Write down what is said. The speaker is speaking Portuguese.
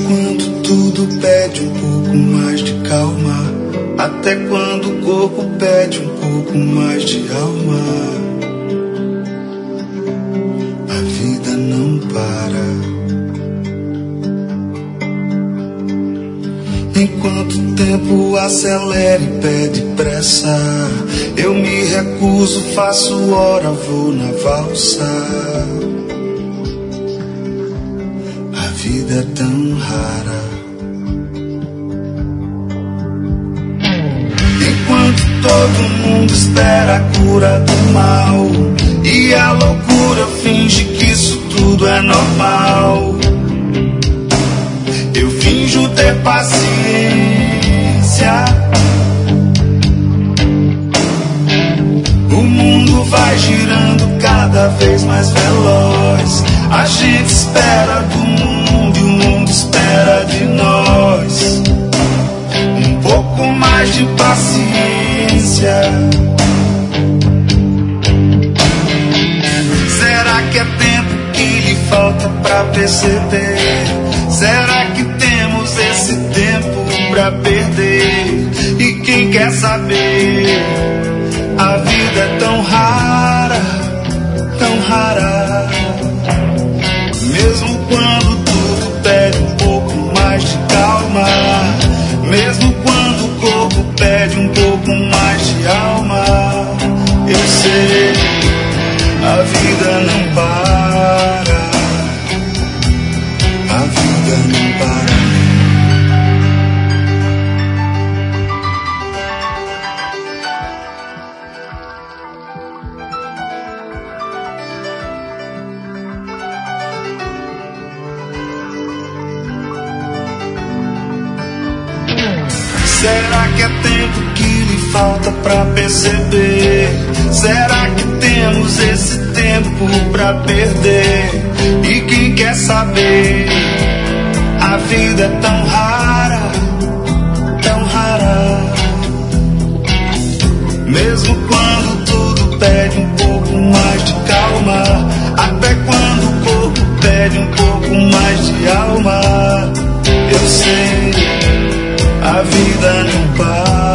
quando tudo pede um pouco mais de calma, até quando o corpo pede um pouco mais de alma. A vida não para. Enquanto o tempo acelera e pede pressa, eu me recuso, faço hora, vou na valsa. A vida é tão rara. Enquanto todo mundo espera a cura do mal e a loucura finge que isso tudo é normal, eu finjo ter paciência. O mundo vai girando cada vez mais veloz. A gente espera do mundo e o mundo espera de nós. Um pouco mais de paciência. Será que é tempo que lhe falta pra perceber? Será que temos esse tempo pra perder? E quem quer saber? A vida é tão rara, tão rara. Mesmo quando tudo pede um pouco mais de calma, mesmo quando o corpo pede um pouco mais de alma, eu sei, a vida não para. A vida não para. Será que é tempo que lhe falta pra perceber? Será que temos esse tempo pra perder? E quem quer saber? A vida é tão rara, tão rara. Mesmo quando tudo pede um pouco mais de calma, até quando o corpo pede um pouco mais de alma, eu sei, a vida não para.